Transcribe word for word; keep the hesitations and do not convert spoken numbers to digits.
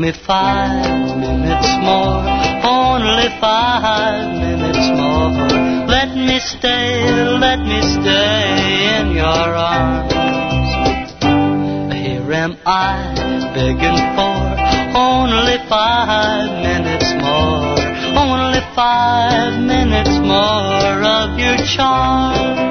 me five minutes more, only five minutes more. Let me stay, let me stay in your arms. Here am I, begging for only five minutes more, only five minutes more of your charm.